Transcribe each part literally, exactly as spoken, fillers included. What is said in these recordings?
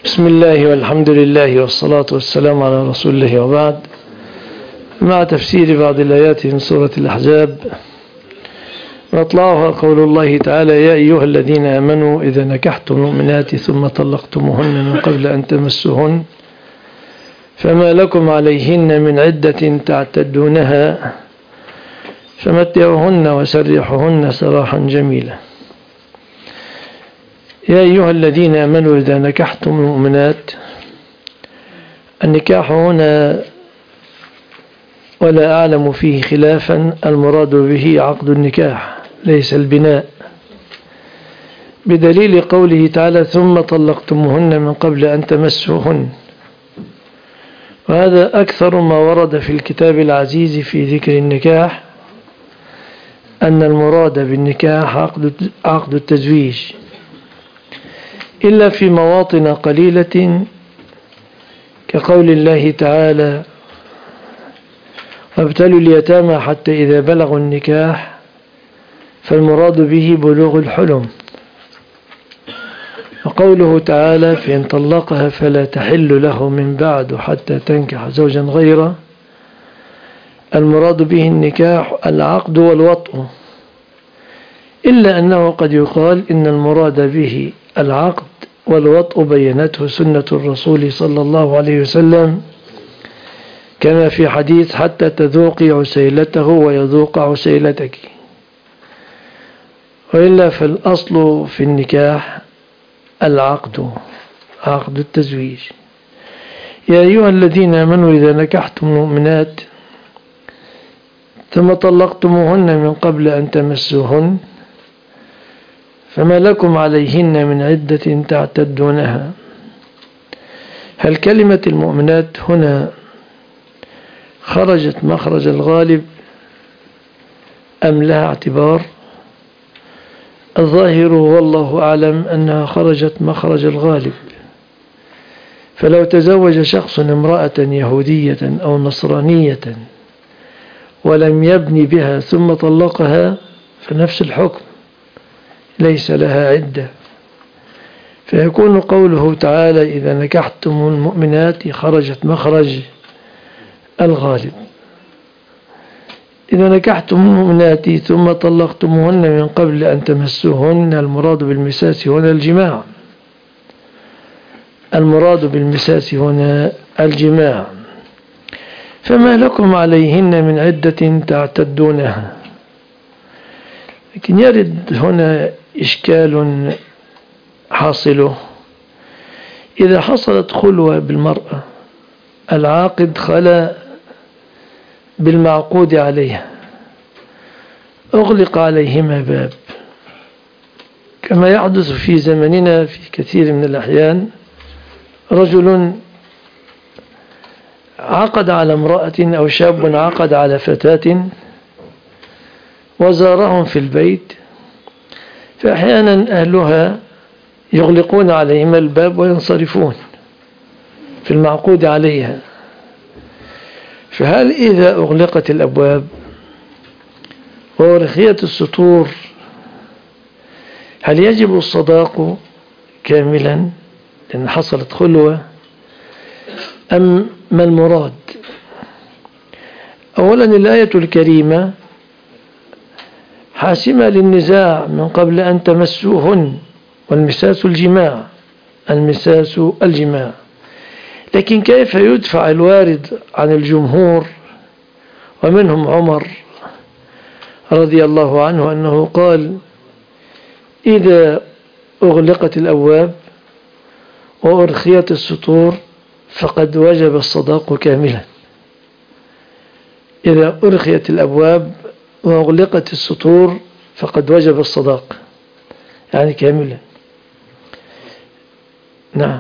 بسم الله والحمد لله والصلاة والسلام على رسول الله، وبعد. مع تفسير بعض الآيات من سورة الأحزاب، مطلعها قول الله تعالى: يا أيها الذين آمنوا إذا نكحتم المؤمنات ثم طلقتموهن من قبل أن تمسوهن فما لكم عليهن من عدة تعتدونها فمتعوهن وسرحوهن سراحا جميلا. يا أيها الذين آمنوا إذا نكحتم المؤمنات، النكاح هنا ولا أعلم فيه خلافا، المراد به عقد النكاح ليس البناء، بدليل قوله تعالى: ثم طلقتموهن من قبل أن تمسوهن. وهذا أكثر ما ورد في الكتاب العزيز في ذكر النكاح، أن المراد بالنكاح عقد عقد التزويج، إلا في مواطن قليلة كقول الله تعالى: وابتلوا اليتامى حتى إذا بلغوا النكاح، فالمراد به بلوغ الحلم. وقوله تعالى: فإن طلقها فلا تحل له من بعد حتى تنكح زوجا غيره، المراد به النكاح العقد والوطء، إلا أنه قد يقال إن المراد به العقد والوطء بينته سنة الرسول صلى الله عليه وسلم، كما في حديث: حتى تذوقي عسيلته ويذوق عسيلتك. وإلا فالأصل في النكاح العقد، عقد التزويج. يا أيها الذين آمنوا إذا نكحتم المؤمنات ثم طلقتموهن من قبل أن تمسوهن فما لكم عليهن من عدة تعتدونها. هل كلمة المؤمنات هنا خرجت مخرج الغالب أم لها اعتبار؟ الظاهر والله أعلم أنها خرجت مخرج الغالب، فلو تزوج شخص امرأة يهودية أو نصرانية ولم يبني بها ثم طلقها فنفس الحكم، ليس لها عدة. فيكون قوله تعالى: إذا نكحتم المؤمنات خرجت مخرج الغالب. إذا نكحتم المؤمنات ثم طلقتموهن من قبل أن تمسوهن، المراد بالمساس هنا الجماع، المراد بالمساس هنا الجماع. فما لكم عليهن من عدة تعتدونها. لكن يرد هنا إشكال حاصله: إذا حصلت خلوة بالمرأة، العاقد خلا بالمعقود عليها، أغلق عليهما باب، كما يحدث في زمننا في كثير من الأحيان. رجل عقد على امرأة أو شاب عقد على فتاة وزارهم في البيت، فأحيانا أهلها يغلقون عليهما الباب وينصرفون في المعقود عليها. فهل إذا أغلقت الأبواب ورخيت السطور هل يجب الصداق كاملا لأن حصلت خلوة، أم ما المراد؟ أولا، الآية الكريمة حاسمة للنزاع من قبل أن تمسوهن، والمساس الجماع، المساس الجماع. لكن كيف يدفع الوارد عن الجمهور ومنهم عمر رضي الله عنه أنه قال: إذا أغلقت الأبواب وأرخيت السطور فقد وجب الصداق كاملا. إذا أرخيت الأبواب وأغلقت السطور فقد وجب الصداق، يعني كاملا. نعم،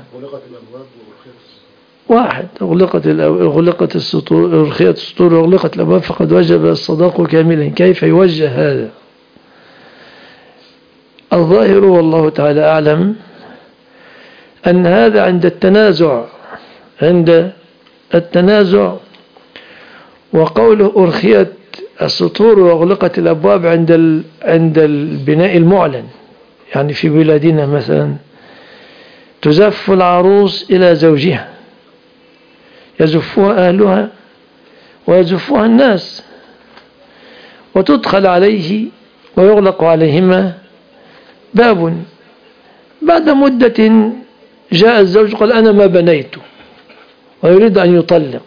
واحد أغلقت أغلقت السطور أرخيت السطور وأغلقت الأبواب فقد وجب الصداق كاملا. كيف يوجه هذا؟ الظاهر والله تعالى أعلم أن هذا عند التنازع، عند التنازع وقوله أرخيت السطور وأغلقت الأبواب عند عند البناء المعلن. يعني في بلادنا مثلا تزف العروس إلى زوجها، يزفها أهلها ويزفها الناس، وتدخل عليه ويغلق عليهما باب. بعد مدة جاء الزوج قال أنا ما بنيت ويريد أن يطلق،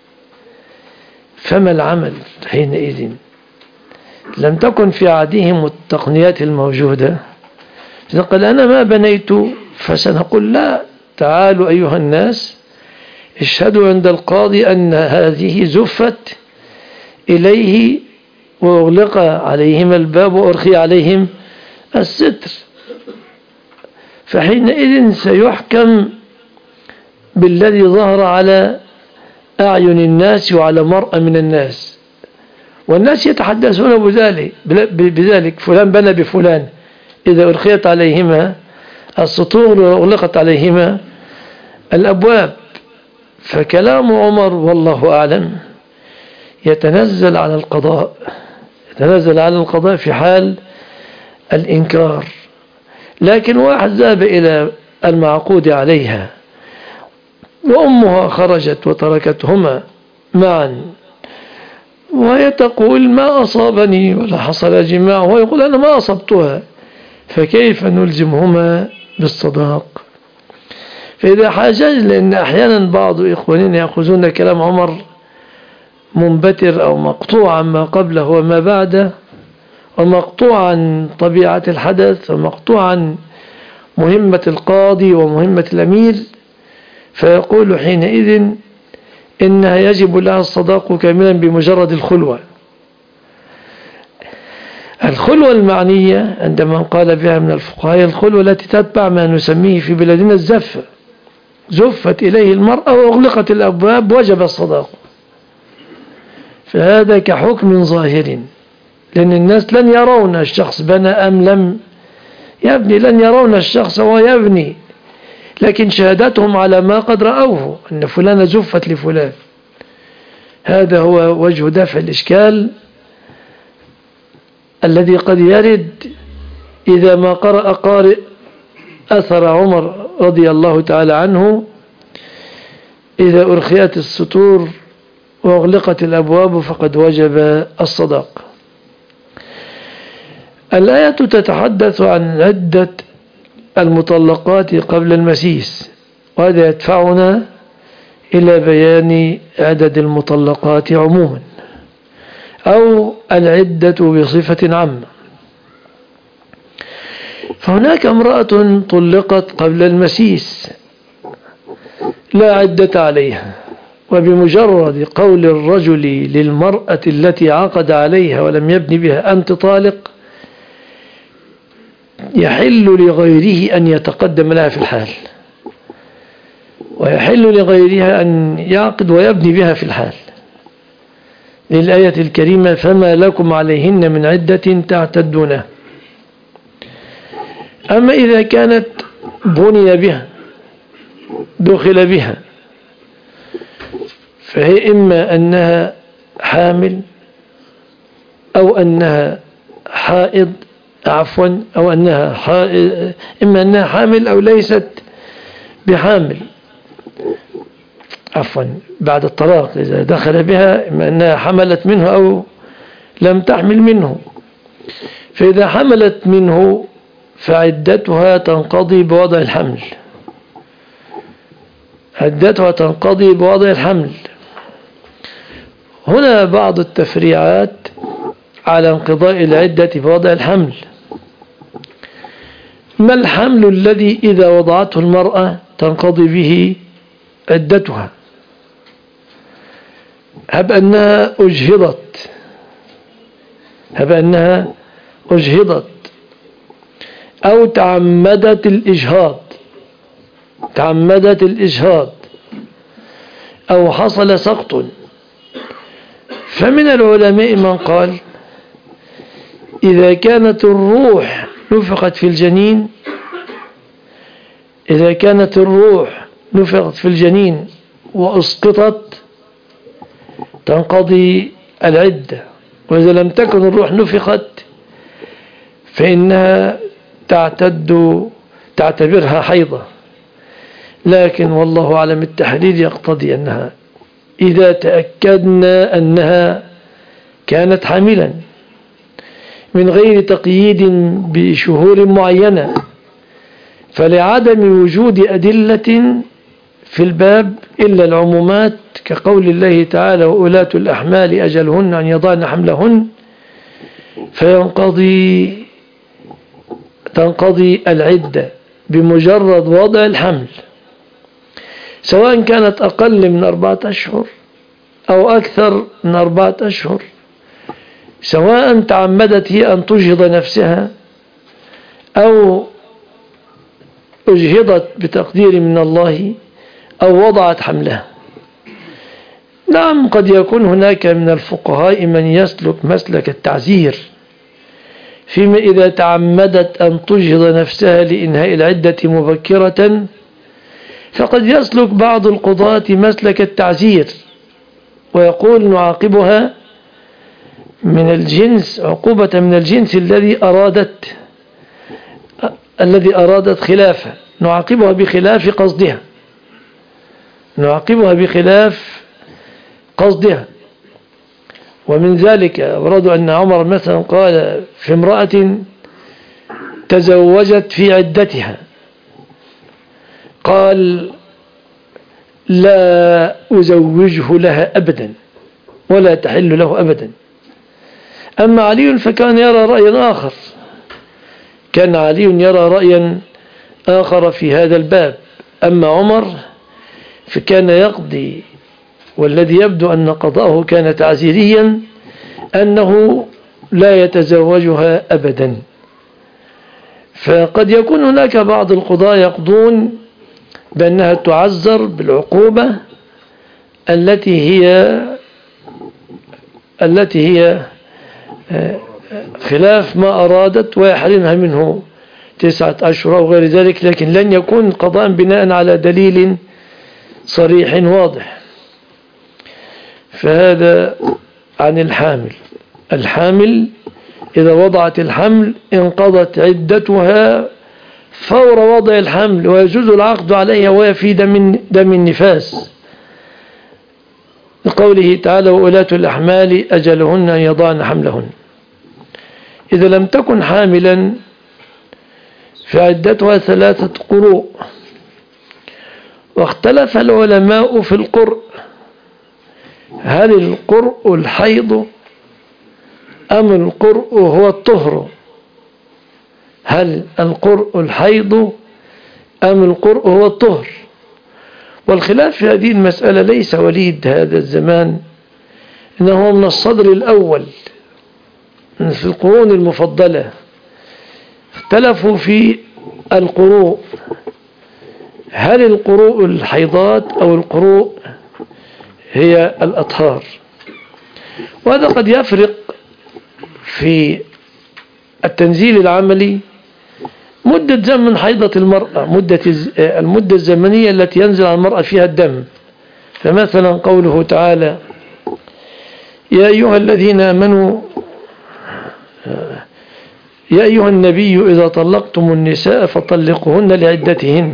فما العمل حينئذ؟ لم تكن في عهدهم التقنيات الموجودة، قال أنا ما بنيت، فسنقول لا، تعالوا أيها الناس اشهدوا عند القاضي أن هذه زفت إليه وأغلق عليهم الباب وأرخي عليهم الستر. فحينئذ سيحكم بالذي ظهر على أعين الناس وعلى مرأى من الناس، والناس يتحدثون بذلك بذلك فلان بنى بفلان إذا أرخيت عليهما السطور وأغلقت عليهما الأبواب. فكلام عمر والله أعلم يتنزل على القضاء، يتنزل على القضاء في حال الإنكار. لكن واحد ذهب إلى المعقود عليها وأمها خرجت وتركتهما معا، وهي تقول ما أصابني ولا حصل جماع، وهو يقول أنا ما أصبتها، فكيف نلزمهما بالصداق؟ فإذا حاجج، لأن أحيانا بعض إخواننا يأخذون كلام عمر منبتر أو مقطوعا ما قبله وما بعده، ومقطوعا طبيعة الحدث، ومقطوعا مهمة القاضي ومهمة الأمير، فيقول حينئذ إنها يجب لها الصداق كاملا بمجرد الخلوة. الخلوة المعنية عندما قال بها من الفقهاء الخلوة التي تتبع ما نسميه في بلادنا الزفة، زفت إليه المرأة وأغلقت الأبواب وجب الصداق. فهذا كحكم ظاهر، لأن الناس لن يرون الشخص بنى أم لم يبني، لن يرون الشخص وهو يبني، لكن شهادتهم على ما قد رأوه أن فلان زفت لفلان. هذا هو وجه دفع الإشكال الذي قد يرد إذا ما قرأ قارئ أثر عمر رضي الله تعالى عنه إذا أرخيت السطور وأغلقت الأبواب فقد وجب الصداق. الآية تتحدث عن عدة المطلقات قبل المسيس، وهذا يدفعنا إلى بيان عدد المطلقات عموما أو العدة بصفة عامة. فهناك امرأة طلقت قبل المسيس لا عدة عليها، وبمجرد قول الرجل للمرأة التي عقد عليها ولم يبني بها أنت طالق، يحل لغيره أن يتقدم لها في الحال، ويحل لغيرها أن يعقد ويبني بها في الحال، للآية الكريمة فما لكم عليهن من عدة تعتدونها. أما إذا كانت بني بها دخل بها، فهي إما أنها حامل أو أنها حائض، عفوا أو أنها حائض، إما أنها حامل أو ليست بحامل، عفوا بعد الطلاق إذا دخل بها إما أنها حملت منه أو لم تحمل منه. فإذا حملت منه فعدتها تنقضي بوضع الحمل، عدتها تنقضي بوضع الحمل. هنا بعض التفريعات على انقضاء العدة بوضع الحمل. ما الحمل الذي إذا وضعته المرأة تنقضي به عدتها؟ هب أنها أجهضت، هب أنها أجهضت أو تعمدت الإجهاض، تعمدت الإجهاض أو حصل سقط. فمن العلماء من قال إذا كانت الروح نفخت في الجنين، إذا كانت الروح نفخت في الجنين وأسقطت تنقضي العدة، وإذا لم تكن الروح نفخت فإنها تعتد تعتبرها حيضة، لكن والله أعلم التحليل يقتضي أنها إذا تأكدنا أنها كانت حاملا من غير تقييد بشهور معينة، فلعدم وجود أدلة في الباب إلا العمومات كقول الله تعالى وأولاة الأحمال أجلهن أن يضعن حملهن، فينقضي تنقضي العدة بمجرد وضع الحمل، سواء كانت أقل من أربعة أشهر أو أكثر من أربعة أشهر، سواء تعمدت هي أن تجهض نفسها أو أجهضت بتقدير من الله أو وضعت حملها. نعم، قد يكون هناك من الفقهاء من يسلك مسلك التعزير فيما إذا تعمدت أن تجهض نفسها لإنهاء العدة مبكرة، فقد يسلك بعض القضاة مسلك التعزير ويقول نعاقبها من الجنس عقوبة من الجنس الذي أرادت الذي أرادت خلافه، نعاقبها بخلاف قصدها نعاقبها بخلاف قصدها ومن ذلك أورد أن عمر مثلا قال في امرأة تزوجت في عدتها، قال لا أزوجه لها أبدا ولا تحل له أبدا. أما علي فكان يرى رأيا آخر كان علي يرى رأيا آخر في هذا الباب. أما عمر فكان يقضي، والذي يبدو أن قضاءه كان تعزيريا، أنه لا يتزوجها أبدا. فقد يكون هناك بعض القضاة يقضون بأنها تعزر بالعقوبة التي هي التي هي خلاف ما أرادت ويحرمها منه تسعة أشهر أو غير ذلك، لكن لن يكون قضاء بناء على دليل صريح واضح. فهذا عن الحامل. الحامل إذا وضعت الحمل انقضت عدتها فور وضع الحمل، ويجوز العقد عليها وهي في دم دم النفاس، لقوله تعالى وأولاة الأحمال أجلهن أن يضعن حملهن. إذا لم تكن حاملا فعدتها ثلاثة قروء. واختلف العلماء في القرء، هل القرء الحيض أم القرء هو الطهر؟ هل القرء الحيض أم القرء هو الطهر؟ والخلاف في هذه المسألة ليس وليد هذا الزمان، إنه من الصدر الأول في القرون المفضلة. اختلفوا في القروء، هل القروء الحيضات أو القروء هي الأطهار؟ وهذا قد يفرق في التنزيل العملي مدة زمن حيضة المرأة، مدة المدة الزمنية التي ينزل على المرأة فيها الدم. فمثلا قوله تعالى يا أيها الذين آمنوا يا أيها النبي إذا طلقتم النساء فطلقوهن لعدتهن.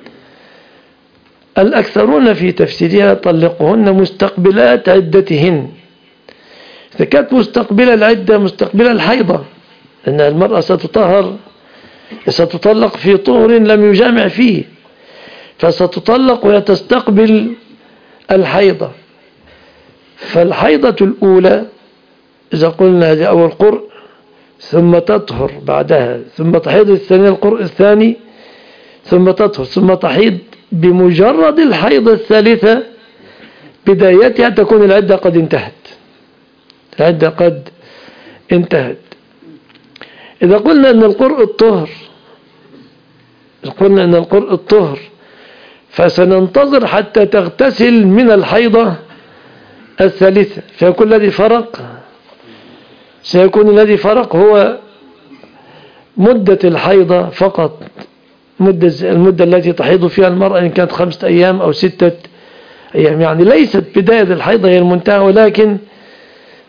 الأكثرون في تفسيرها طلقوهن مستقبلات عدتهن، إذا كانت مستقبلة العدة مستقبلة الحيضة، لأن المرأة ستطهر ستطلق في طهر لم يجامع فيه، فستطلق وتستقبل الحيضة. فالحيضة الأولى إذا قلنا هذه أول قرء ثم تطهر بعدها، ثم تحيض الثانية القرء الثاني ثم تطهر، ثم تحيض بمجرد الحيض الثالثة بدايتها تكون العدة قد انتهت العدة قد انتهت. إذا قلنا أن القرء الطهر إذا قلنا أن القرء الطهر فسننتظر حتى تغتسل من الحيضة الثالثة، فيكون الذي فرق سيكون الذي فرق هو مدة الحيضة فقط، مدة المدة التي تحيض فيها المرأة إن كانت خمسة أيام أو ستة أيام، يعني ليست بداية الحيضة هي المنتهى ولكن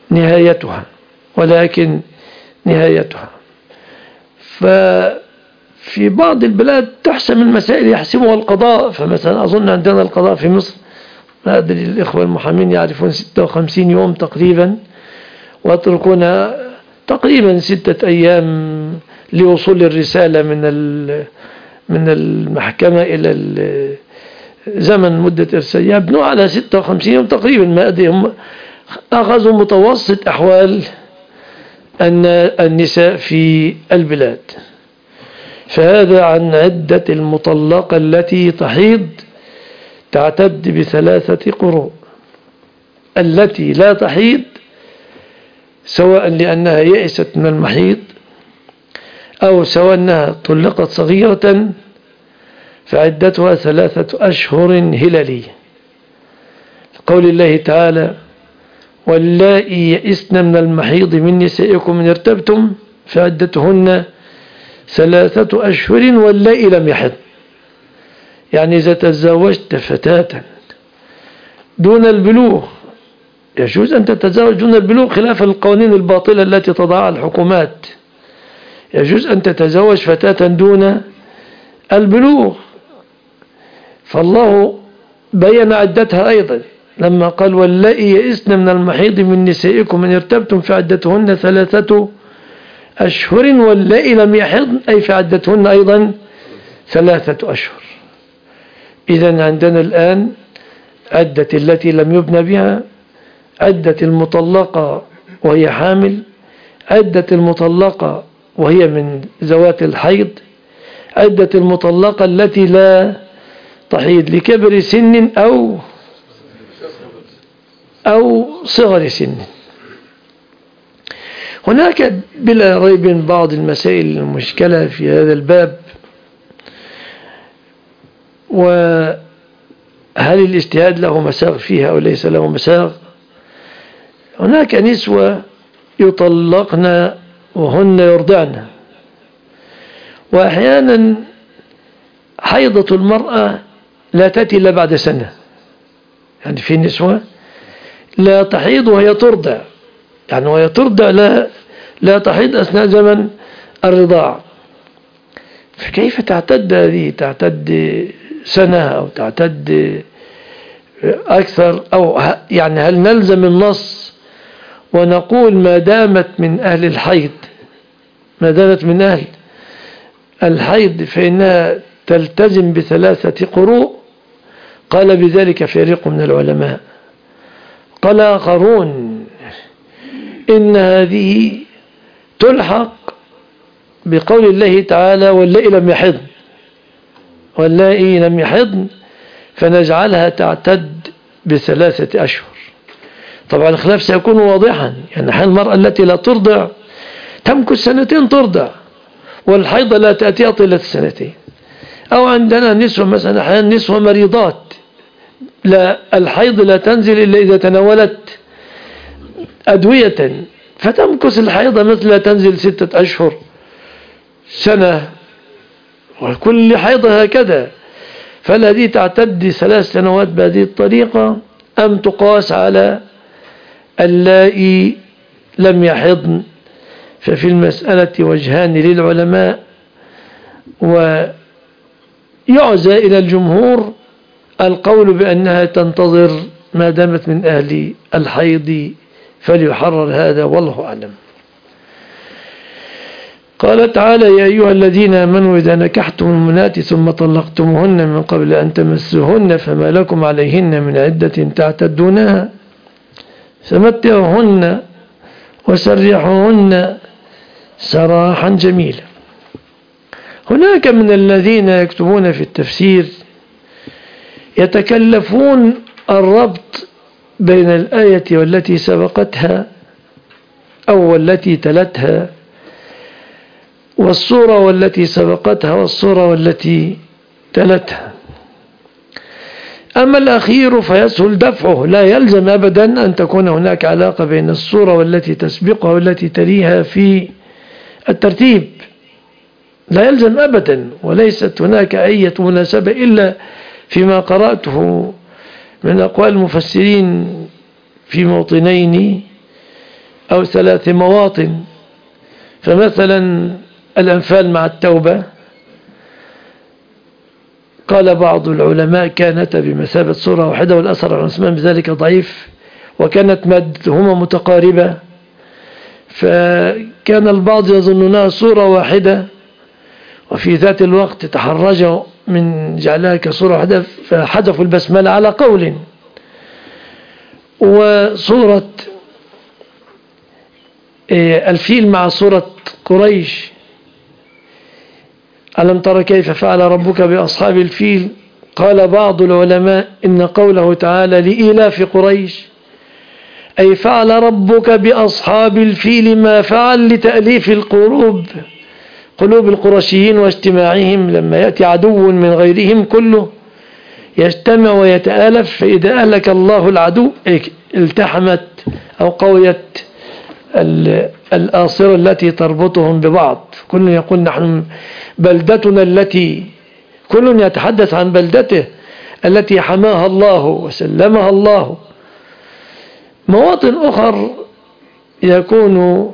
نهايتها ولكن نهايتها. في بعض البلاد تحسم المسائل يحسمها القضاء. فمثلا أظن عندنا القضاء في مصر، ما أدري الإخوة المحامين يعرفون ستة وخمسين يوم تقريبا، ويتركون تقريبا ستة أيام لوصول الرسالة من من المحكمة إلى زمن مدة إرسال، يبنوا على ستة وخمسين يوم تقريبا. ما أدري، هم أخذوا متوسط أحوال أن النساء في البلاد. فهذا عن عدة المطلقة التي تحيض تعتد بثلاثة قروء. التي لا تحيض سواء لأنها يئست من المحيض أو سواء أنها طلقت صغيرة فعدتها ثلاثة أشهر هلالية، قول الله تعالى: واللائي يئسن من المحيض من نسائكم إن ارتبتم فعدتهن ثلاثة أشهر واللائي لم يحض. يعني إذا تزوجت فتاة دون البلوغ يجوز أن تتزوج دون البلوغ، خلاف القوانين الباطلة التي تضعها الحكومات. يجوز أن تتزوج فتاة دون البلوغ، فالله بين عدتها أيضا لما قال: واللائي يئسن من المحيض من نسائكم إن ارتبتم فعدتهن ثلاثة أشهر واللائي لم يحضن، أي فعدتهن أيضا ثلاثة أشهر. إذن عندنا الآن عدة التي لم يبنى بها، عدة المطلقة وهي حامل، عدة المطلقة وهي من ذوات الحيض، عدة المطلقة التي لا تحيض لكبر سن أو أو صغر سن. هناك بلا ريب بعض المسائل المشكلة في هذا الباب، وهل الاجتهاد له مساغ فيها أو ليس له مساغ؟ هناك نسوة يطلقن وهن يرضعن، وأحيانا حيضة المرأة لا تأتي إلا بعد سنة. يعني في نسوة لا تحيض وهي ترضع، يعني وهي ترضع لا لا تحيض أثناء زمن الرضاع. فكيف تعتد هذه؟ تعتد سنة أو تعتد أكثر؟ أو يعني هل نلزم النص ونقول ما دامت من أهل الحيض، ما دامت من أهل الحيض فإنها تلتزم بثلاثة قروء؟ قال بذلك فريق من العلماء. قال آخرون إن هذه تلحق بقول الله تعالى: واللائي لم يحضن، واللائي لم يحضن، فنجعلها تعتد بثلاثة أشهر. طبعا الخلاف سيكون واضحا، يعني حال المرأة التي لا ترضع تمكث سنتين ترضع، والحيض لا تأتي طيلة السنتين. أو عندنا نسوة مثلا، أحيانا نسوة مريضات لا الحيض لا تنزل إلا إذا تناولت أدوية، فتمكث الحيضة مثل لا تنزل ستة أشهر سنة، وكل حيضة هكذا. فالذي تعتد ثلاث سنوات بهذه الطريقة أم تقاس على اللائي لم يحضن؟ ففي المسألة وجهان للعلماء، ويعزى إلى الجمهور القول بأنها تنتظر ما دامت من أهل الحيض، فليحرر هذا والله أعلم. قال تعالى: يا أيها الذين آمنوا إذا نكحتم المؤمنات ثم طلقتموهن من قبل أن تمسوهن فما لكم عليهن من عدة تعتدونها فمتعوهن وسرحوهن سراحا جميلا. هناك من الذين يكتبون في التفسير يتكلفون الربط بين الآية والتي سبقتها أو والتي تلتها، والصورة والتي سبقتها والصورة والتي تلتها. أما الأخير فيسهل دفعه، لا يلزم أبدا أن تكون هناك علاقة بين الصورة والتي تسبقها والتي تليها في الترتيب، لا يلزم أبدا، وليست هناك أي مناسبة إلا فيما قرأته من أقوال المفسرين في موطنين أو ثلاث مواطن. فمثلا الأنفال مع التوبة قال بعض العلماء كانت بمثابة سورة واحدة، والأثر عن عثمان بذلك ضعيف، وكانت مادهما متقاربة، فكان البعض يظنونها سورة واحدة، وفي ذات الوقت تحرجوا من جعلها كسورة واحدة فحذفوا البسملة على قول. وسورة الفيل مع سورة قريش، ألم تر كيف فعل ربك بأصحاب الفيل، قال بعض العلماء إن قوله تعالى لإيلاف قريش أي فعل ربك بأصحاب الفيل ما فعل لتأليف القلوب، قلوب القرشيين واجتماعهم، لما يأتي عدو من غيرهم كله يجتمع ويتآلف، فإذا أهلك الله العدو التحمت أو قويت الآصرة التي تربطهم ببعض. كل يقول نحن بلدتنا التي، كل يتحدث عن بلدته التي حماها الله وسلمها الله. مواطن أخر يكون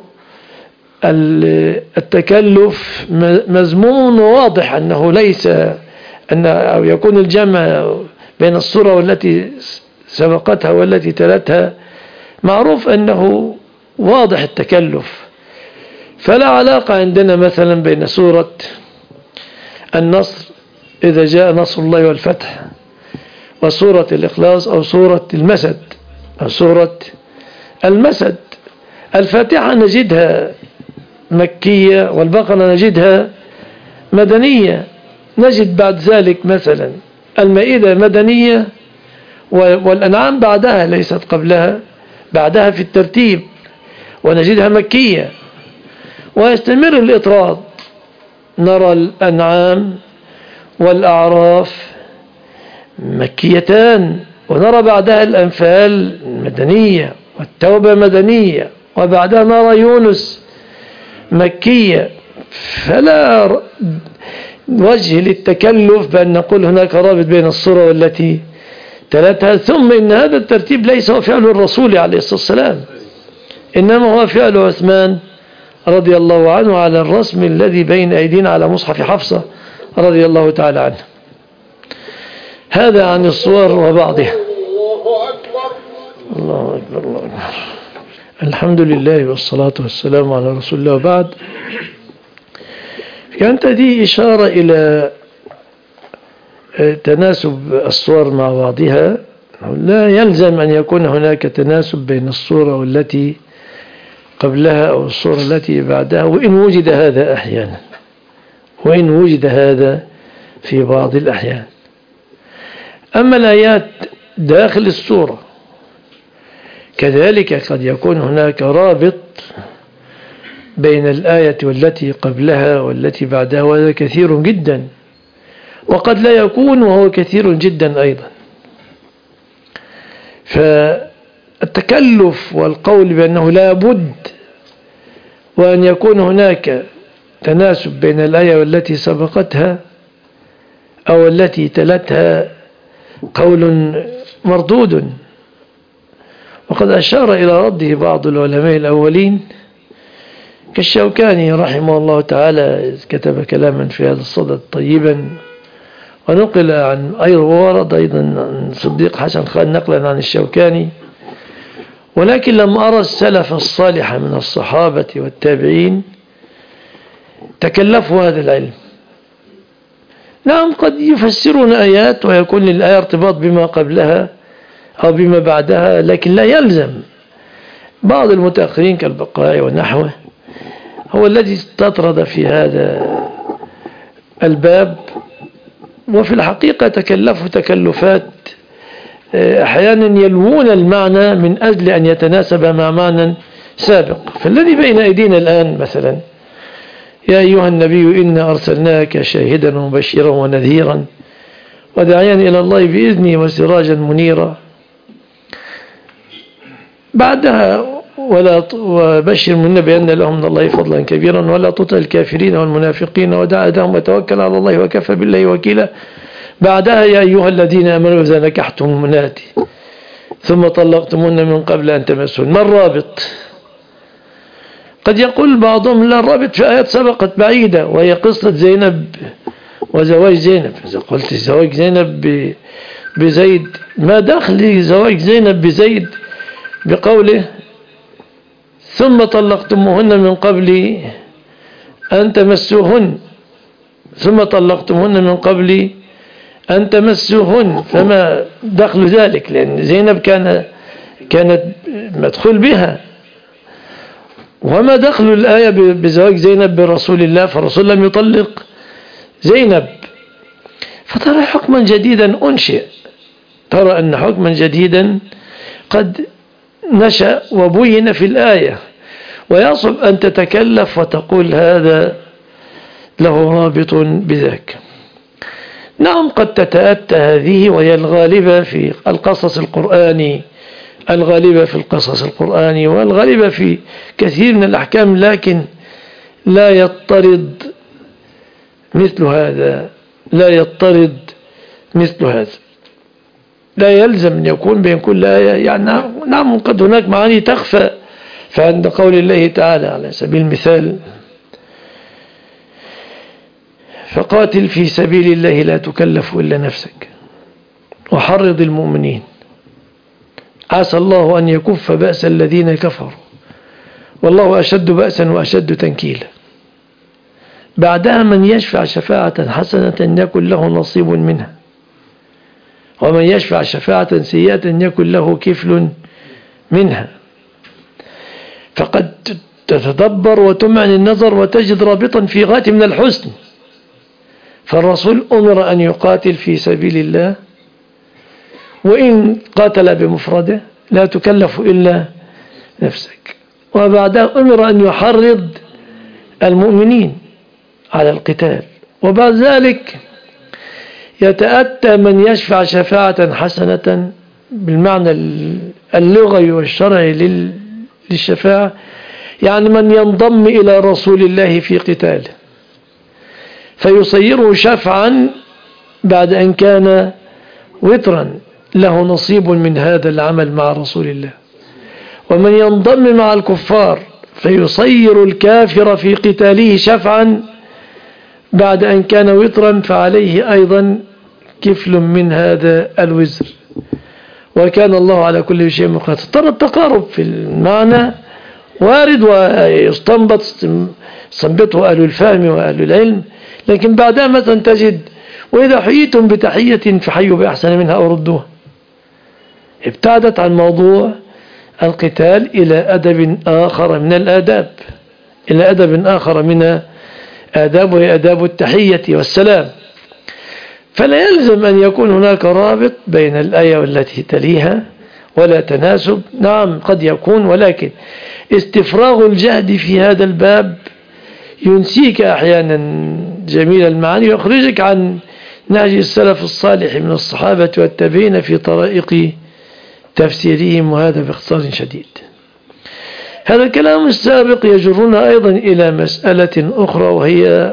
التكلف مذموم وواضح أنه ليس أن أو يكون الجمع بين الصورة والتي سبقتها والتي تلتها معروف أنه واضح التكلف، فلا علاقة عندنا مثلا بين سورة النصر إذا جاء نصر الله والفتح وسورة الإخلاص أو سورة المسد أو سورة المسد. الفاتحة نجدها مكية والبقرة نجدها مدنية، نجد بعد ذلك مثلا المائدة مدنية والأنعام بعدها ليست قبلها، بعدها في الترتيب، ونجدها مكية. ويستمر الإطراد، نرى الأنعام والأعراف مكيتان، ونرى بعدها الأنفال مدنية والتوبة مدنية، وبعدها نرى يونس مكية. فلا وجه للتكلف بأن نقول هناك رابط بين الصورة والتي تلتها. ثم إن هذا الترتيب ليس هو فعل الرسول عليه الصلاة والسلام، إنما هو فعل عثمان رضي الله عنه على الرسم الذي بين أيدينا على مصحف حفصة رضي الله تعالى عنه. هذا عن الصور وبعضها. الله أكبر الله أكبر. الحمد لله والصلاة والسلام على رسول الله. وبعد، كانت دي إشارة إلى تناسب الصور مع بعضها. لا يلزم أن يكون هناك تناسب بين الصورة والتي قبلها أو الصورة التي بعدها، وإن وجد هذا أحيانا، وإن وجد هذا في بعض الأحيان. أما الآيات داخل السورة كذلك قد يكون هناك رابط بين الآية والتي قبلها والتي بعدها، وهذا كثير جدا، وقد لا يكون وهو كثير جدا أيضا. فالتكلف والقول بأنه لا بد وأن يكون هناك تناسب بين الآية والتي سبقتها أو التي تلتها قول مردود. وقد أشار إلى رده بعض العلماء الأولين كالشوكاني رحمه الله تعالى، كتب كلاما في هذا الصدد طيبا، ونقل عن أيضا ورد أيضا عن صديق حسن خان نقلا عن الشوكاني. ولكن لم أرى السلف الصالح من الصحابة والتابعين تكلفوا هذا العلم. نعم قد يفسرون آيات ويكون للآية ارتباط بما قبلها أو بما بعدها، لكن لا يلزم. بعض المتأخرين كالبقاعي ونحوه هو الذي استطرد في هذا الباب، وفي الحقيقة تكلفوا تكلفات أحيانا يلوون المعنى من أجل أن يتناسب مع معنى سابق. فالذي بين أيدينا الآن مثلا يا أيها النبي إنا أرسلناك شاهدا ومبشرا ونذيرا وداعيا إلى الله بإذنه وسراجا منيرا، بعدها ولا وبشر المؤمنين بأن لهم من الله فضلا كبيرا ولا تطع الكافرين والمنافقين ودع أداهم وتوكل على الله وكفى بالله وكيلا. بعدها يا أيها الذين آمنوا إذا نكحتم المؤمنات ثم طلقتموهن من قبل أن تمسوهن. ما الرابط؟ قد يقول بعضهم لا، الرابط في آيات سبقت بعيدة، وهي قصة زينب وزواج زينب. إذا قلت زواج زينب بزيد، ما دخل زواج زينب بزيد بقوله ثم طلقتموهن من قبل أن تمسوهن، ثم طلقتموهن من قبل أن تمسوهن، فما دخل ذلك؟ لأن زينب كان كانت مدخول بها. وما دخل الآية بزواج زينب برسول الله؟ فالرسول لم يطلق زينب. فترى حكما جديدا أنشئ، ترى أن حكما جديدا قد نشأ وبين في الآية، ويصعب أن تتكلف وتقول هذا له رابط بذاك. نعم قد تتأتى هذه، وهي الغالبة في القصص القرآني، الغالبة في القصص القرآني والغالبة في كثير من الأحكام، لكن لا يضطرد مثل هذا، لا يضطرد مثل هذا. لا يلزم أن يكون بين كل آية، يعني نعم قد هناك معاني تخفى. فعند قول الله تعالى على سبيل المثال فقاتل في سبيل الله لا تكلف إلا نفسك وحرض المؤمنين عسى الله أن يكف بأس الذين كفروا والله أشد بأسا وأشد تنكيلا. بعدها من يشفع شفاعة حسنة يكن له نصيب منها ومن يشفع شفاعة سيئة يكن له كفل منها. فقد تتدبر وتمعن النظر وتجد رابطا في غاية من الحسن. فالرسول أمر أن يقاتل في سبيل الله، وإن قاتل بمفرده لا تكلف إلا نفسك. وبعدها أمر أن يحرض المؤمنين على القتال. وبعد ذلك يتأتى من يشفع شفاعة حسنة بالمعنى اللغوي والشرعي للشفاعة، يعني من ينضم إلى رسول الله في قتاله فيصيره شفعا بعد أن كان وترا، له نصيب من هذا العمل مع رسول الله. ومن ينضم مع الكفار فيصير الكافر في قتاله شفعا بعد أن كان وترا، فعليه أيضا كفل من هذا الوزر. وكان الله على كل شيء مقتدر. ترى التقارب في المعنى وارد ويستنبط استنبطه أهل الفهم وأهل العلم، لكن بعدها مثلا تجد وإذا حييتم بتحية فحيوا بأحسن منها أو ردوها. ابتعدت عن موضوع القتال إلى أدب آخر من الآداب، إلى أدب آخر من آداب، وهي آداب التحية والسلام. فلا يلزم أن يكون هناك رابط بين الآية والتي تليها ولا تناسب. نعم قد يكون، ولكن استفراغ الجهد في هذا الباب ينسيك أحيانا جميل المعاني ويخرجك عن نهج السلف الصالح من الصحابة والتابعين في طرائق تفسيرهم، وهذا باختصار شديد. هذا الكلام السابق يجرنا أيضا إلى مسألة أخرى، وهي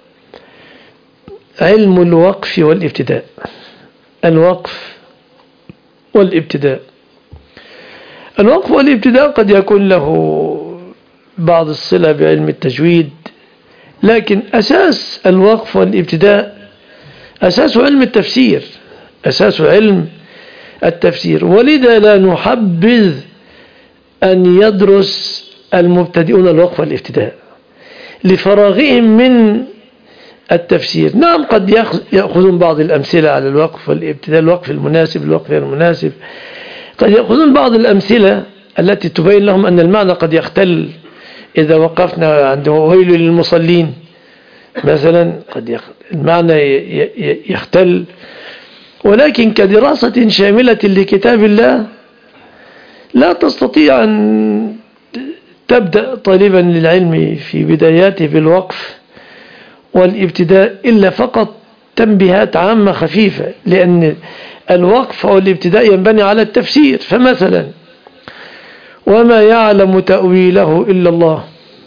علم الوقف والابتداء. الوقف والابتداء الوقف والابتداء قد يكون له بعض الصلة بعلم التجويد، لكن أساس الوقف والابتداء أساس علم التفسير، أساس علم التفسير. ولذا لا نحبذ أن يدرس المبتدئون الوقف والابتداء لفراغهم من التفسير. نعم قد يأخذون بعض الأمثلة على الوقف والابتداء، الوقف المناسب الوقف غير المناسب، قد يأخذون بعض الأمثلة التي تبين لهم أن المعنى قد يختل إذا وقفنا عند ويل للمصلين مثلا، قد المعنى يختل. ولكن كدراسة شاملة لكتاب الله لا تستطيع أن تبدأ طالبا للعلم في بداياته بالوقف والابتداء إلا فقط تنبيهات عامة خفيفة، لأن الوقف أو الابتداء ينبني على التفسير. فمثلا وما يعلم تأويله إلا الله،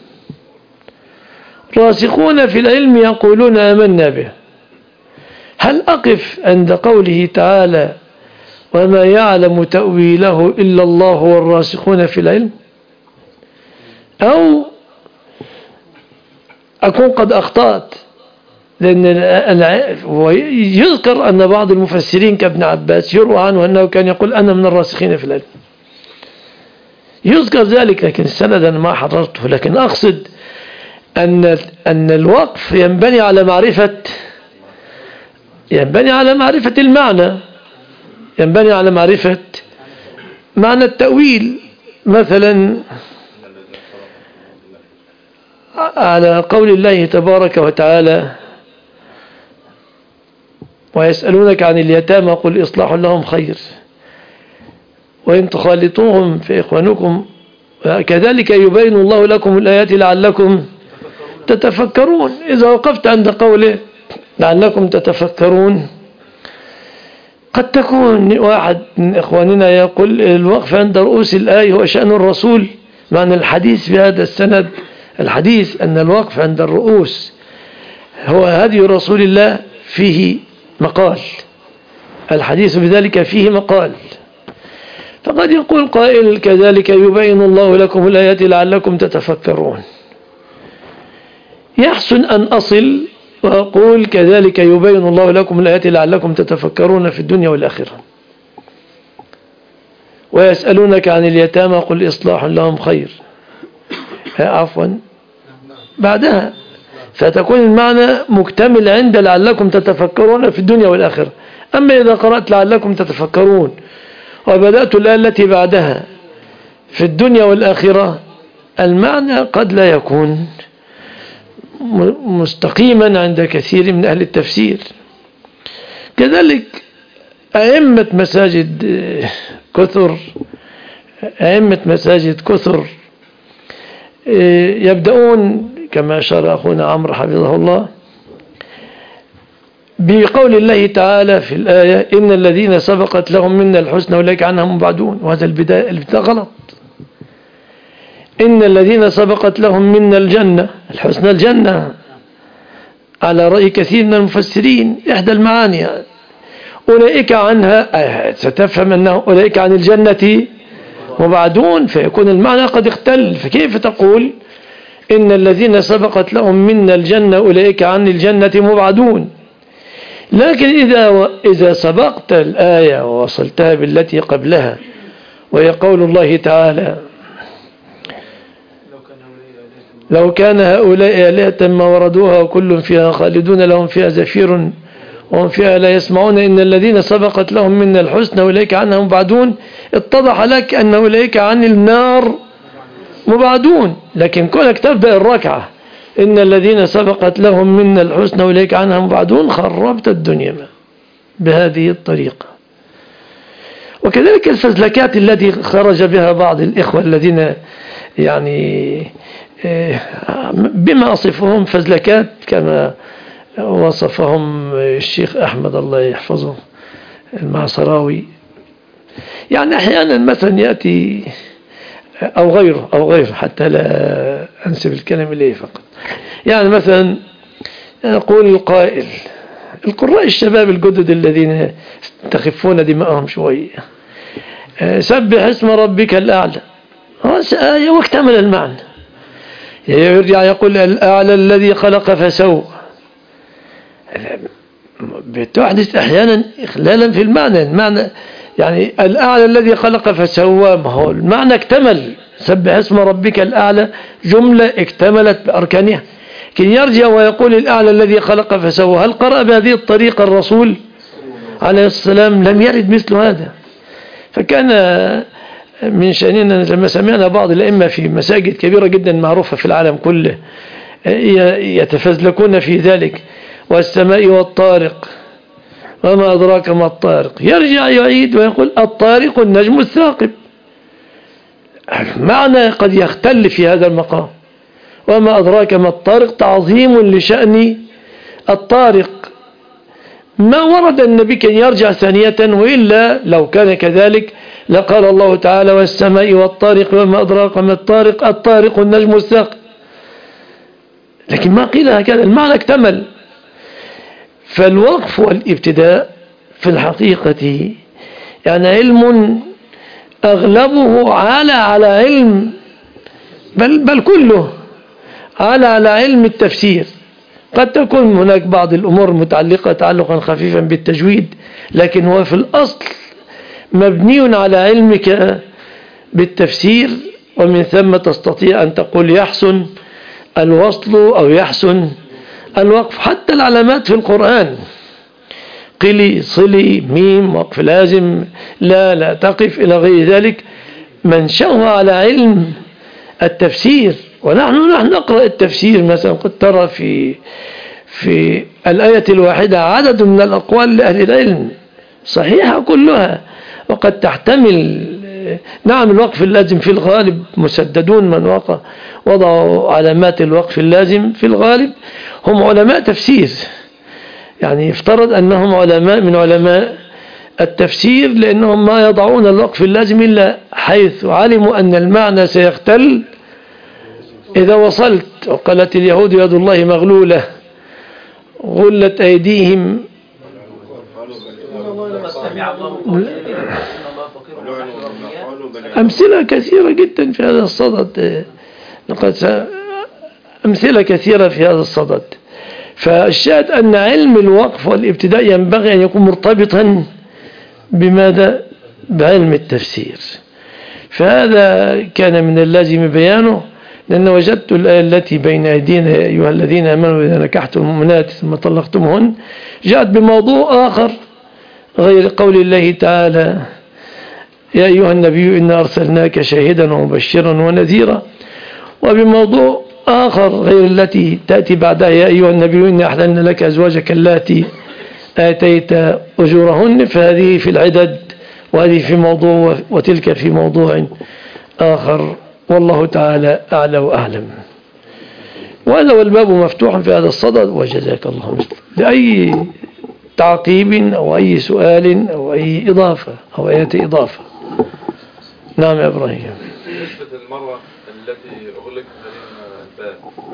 راسخون في العلم يقولون آمنا به. هل أقف عند قوله تعالى وما يعلم تأويله إلا الله والراسخون في العلم، أو أكون قد أخطأت لأن يذكر أن بعض المفسرين كابن عباس يروى عنه أنه كان يقول أنا من الراسخين في العلم، يذكر ذلك، لكن السند أنا ما حضرته. لكن أقصد أن أن الوقف ينبني على معرفة ينبني على معرفة المعنى، ينبني على معرفة معنى التأويل. مثلا على قول الله تبارك وتعالى ويسألونك عن اليتامى قل إصلاح لهم خير وإن تخالطوهم فإخوانكم كذلك يبين الله لكم الآيات لعلكم تتفكرون. إذا وقفت عند قوله لعلكم تتفكرون، قد تكون واحد من إخواننا يقول الوقف عند رؤوس الآية هو شأن الرسول، معنى الحديث بهذا السند، الحديث أن الوقف عند الرؤوس هو هدي رسول الله فيه مقال، الحديث بذلك فيه مقال. فقد يقول قائل كذلك يبين الله لكم الآيات لعلكم تتفكرون. يحسن أن أصل وأقول كذلك يبين الله لكم الآيات لعلكم تتفكرون في الدنيا والآخرة. ويسألونك عن اليتامى قل إصلاح لهم خير، عفوا بعدها، فتكون المعنى مكتمل عند لعلكم تتفكرون في الدنيا والآخرة. أما إذا قرأت لعلكم تتفكرون وبدأت الآية التي بعدها في الدنيا والآخرة، المعنى قد لا يكون مستقيما عند كثير من أهل التفسير. كذلك أئمة مساجد كثر أئمة مساجد كثر يبدأون كما أشار أخونا عمرو حفظه الله بقول الله تعالى في الآية إن الذين سبقت لهم منا الحسنى أولئك عنها مبعدون، وهذا البداية البداية غلط. إن الذين سبقت لهم منا الجنة، الحسنى الجنة على رأي كثير من المفسرين، إحدى المعاني أولئك عنها، ستفهم أنه أولئك عن الجنة مبعدون، فيكون المعنى قد اختل. فكيف تقول إن الذين سبقت لهم منا الجنة أولئك عن الجنة مبعدون؟ لكن إذا إذا سبقت الآية ووصلتها بالتي قبلها وهي قول الله تعالى لو كان هؤلاء آلهة ما وردوها وكل فيها خالدون لهم فيها زفير وهم فيها لا يسمعون إن الذين سبقت لهم منا الحسنى أولئك عنها مبعدون، اتضح لك أن أولئك عن النار مبعدون. لكن كونك تبدأ الركعة إن الذين سبقت لهم منا الحسنى أولئك عنها مبعدون، خربت الدنيا بهذه الطريقة. وكذلك الفزلكات التي خرج بها بعض الإخوة الذين يعني بما أصفهم فزلكات كما وصفهم الشيخ أحمد الله يحفظه المعصراوي، يعني أحيانا مثلا يأتي أو غيره أو غيره حتى لا أنسب الكلام إليه فقط، يعني مثلا يقول القائل القراء الشباب الجدد الذين تخفون دماءهم شوية سبح اسم ربك الأعلى، آية واكتمل المعنى. يرجع يقول الأعلى الذي خلق فسوى، بتحدث أحيانا إخلالا في المعنى. المعنى يعني الأعلى الذي خلق فسوى، ما هو المعنى اكتمل، سبح اسم ربك الأعلى جملة اكتملت بأركانها. لكن يرجع ويقول الأعلى الذي خلق فسوى، هل قرأ بهذه الطريقة الرسول عليه السلام؟ لم يرد مثل هذا. فكان من شأننا لما سمعنا بعض الأئمة في مساجد كبيرة جدا معروفة في العالم كله يتفزلكون في ذلك، والسماء والطارق وما أدراك ما الطارق، يرجع يعيد ويقول الطارق النجم الثاقب. معنى قد يختل في هذا المقام، وما أدراك ما الطارق تعظيم لشأن الطارق. ما ورد النبي كان يرجع ثانية، وإلا لو كان كذلك لقال الله تعالى والسماء والطارق وما أدراك ما الطارق الطارق النجم الثاقب، لكن ما قيل هكذا، المعنى اكتمل. فالوقف والابتداء في الحقيقة يعني علم أغلبه على على علم بل, بل كله على على علم التفسير قد تكون هناك بعض الأمور متعلقة تعلقا خفيفا بالتجويد، لكن هو في الأصل مبني على علمك بالتفسير، ومن ثم تستطيع أن تقول يحسن الوصل أو يحسن الوقف. حتى العلامات في القرآن قلي صلي ميم وقف لازم لا لا تقف إلى غير ذلك منشأها على علم التفسير. ونحن نحن نقرأ التفسير مثلا قد ترى في في الآية الواحدة عدد من الأقوال لأهل العلم صحيحة كلها، وقد تحتمل نعم الوقف اللازم في الغالب مسددون من وقع وضعوا علامات الوقف اللازم في الغالب هم علماء تفسير، يعني يفترض أنهم علماء من علماء التفسير، لأنهم ما يضعون الوقف اللازم إلا حيث علموا أن المعنى سيختل إذا وصلت. وقالت اليهود يد الله مغلولة غلت أيديهم أمثلة كثيرة جدا في هذا الصدد، لقد أمثلة كثيرة في هذا الصدد. فالشاهد أن علم الوقف والابتداء ينبغي أن يكون مرتبطا بماذا؟ بعلم التفسير. فهذا كان من اللازم بيانه، لأن وجدت الآية التي بين أيدينا يا أيها الذين آمنوا إذا نكحتم المؤمنات ثم طلقتموهن جاءت بموضوع آخر غير قول الله تعالى يا أيها النبي إنا أرسلناك شاهدا ومبشرا ونذيرا، وبموضوع آخر غير التي تأتي بعدها يا أيها النبي إنا أحللنا لك أزواجك اللاتي آتيت أجورهن. فهذه في العدد وهذه في موضوع وتلك في موضوع آخر، والله تعالى أعلى وأعلم. وهذا والباب مفتوح في هذا الصدد، وجزاك الله مثل لأي تعقيب أو أي سؤال أو أي إضافة أو أي إضافة. نعم يا إبراهيم. بالنسبة للمرة التي أغلق بين الباب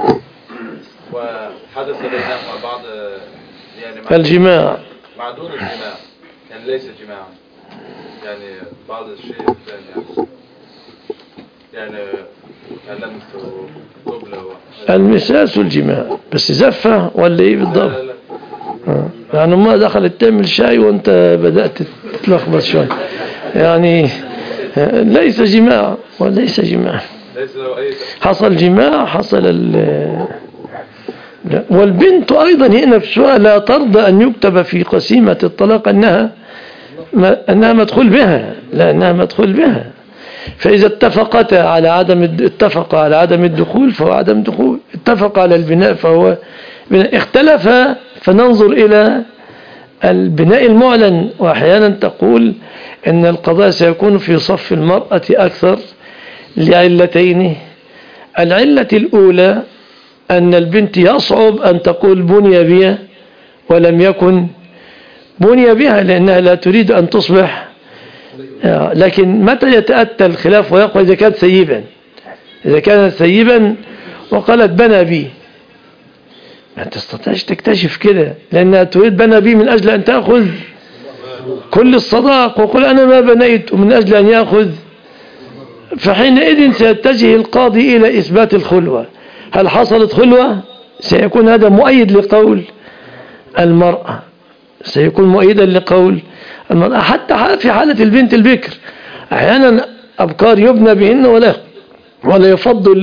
وحدث بينهما بعض يعني مع الجماع مع دون الجماع، يعني ليس جماعا، يعني بعض الشيء الثاني يعني كلمت قبله المساس والجماع بس زفة ولا ايه بالضبط؟ لا لا لا. يعني ما دخلت تعمل شاي وانت بدأت تتلخبط شوي، يعني ليس جماع وليس جماع، حصل جماع حصل ال والبنت أيضا هي نفسها لا ترضى أن يكتب في قسيمة الطلاق أنها أنها مدخول بها، لا أنها مدخول بها. فإذا اتفقتا على عدم اتفق على عدم الدخول فهو عدم دخول، اتفق على البناء فهو بناء. اختلف فننظر إلى البناء المعلن. وأحيانا تقول أن القضاء سيكون في صف المرأة أكثر لعلتين. العلة الأولى أن البنت يصعب أن تقول بني بها ولم يكن بني بها، لأنها لا تريد أن تصبح. لكن متى يتأتى الخلاف ويقول إذا كانت سيبا، إذا كانت سيبا وقالت بنى بي، ما تستطيعش تكتشف كده، لأنها تريد بنى بي من أجل أن تأخذ كل الصداق، وقل أنا ما بنيت ومن أجل أن يأخذ. فحينئذ سيتجه القاضي إلى إثبات الخلوة. هل حصلت خلوة؟ سيكون هذا مؤيد لقول المرأة، سيكون مؤيدا لقول المرأة. حتى في حالة البنت البكر أحيانا أبكار يبنى بهن ولا ولا يفضل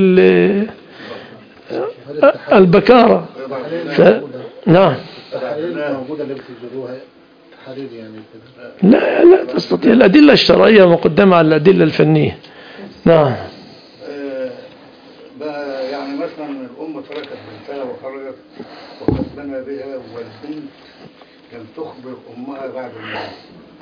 البكارة. ف... نعم لا لا تستطيع، الأدلة الشرعية مقدمة على الأدلة الفنية. نعم. يعني مثلا الأم تركت بنتها وخرجت وقد بنى بها، والبنت لم تخبر أمها بعد الموت،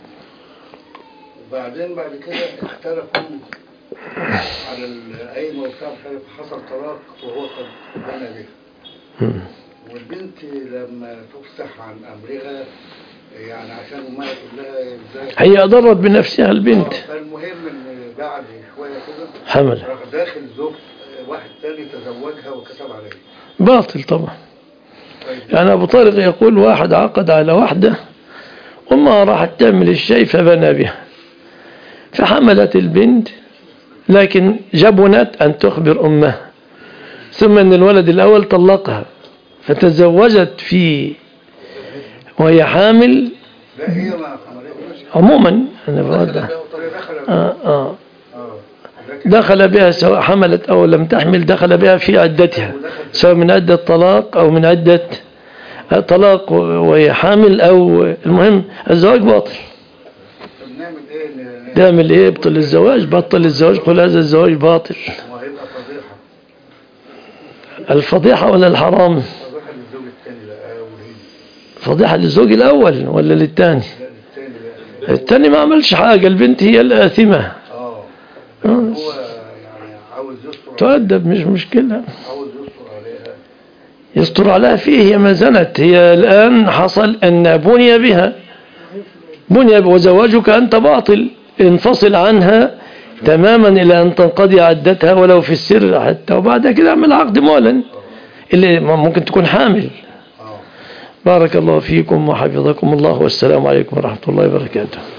وبعدين بعد كده اختلفوا على القايمة وبتاع، حصل طلاق وهو قد بنى بها، والبنت لما تفسح عن أمرها يعني عشان أمها تقول لها ازاي هي أضرت بنفسها البنت. فالمهم إن بعد شوية كده حمل راح داخل زوج واحد تاني تزوجها وكتب عليه. باطل طبعا. يعني أبو طارق يقول واحد عقد على واحدة وما راحت تعمل الشيء فبنى بها، فحملت البنت لكن جبنت أن تخبر أمها، ثم أن الولد الأول طلقها، فتزوجت في وهي حامل لا هي ما حملتش. عموما أنا بقول دخل آه آه اه لكن دخل بها سواء حملت أو لم تحمل، دخل بها في عدتها سواء من عدة طلاق أو من عدة طلاق وهي حامل، أو المهم الزواج باطل. طب نعمل ايه؟ ن- تعمل إيه؟ بطل الزواج، بطل الزواج، قل هذا الزواج باطل. وهيبقى فضيحه الفضيحة ولا الحرام؟ فضيحه للزوج الثاني بقى وليه؟ فضيحة للزوج الأول ولا للثاني؟ لا للثاني بقى. الثاني ما عملش حاجة، البنت هي الآثمة. اه آه. هو يعني عاوز يستر تؤدب مش مشكلة، عاوز يستر عليها. يستر عليها فيه، هي ما زنت، هي الآن حصل أن بني بها، بني وزواجك أنت باطل، انفصل عنها تماما إلى أن تنقضي عدتها ولو في السر حتى، وبعد كده اعمل عقد مولا اللي ممكن تكون حامل. اه بارك الله فيكم وحفظكم الله، والسلام عليكم ورحمة الله وبركاته.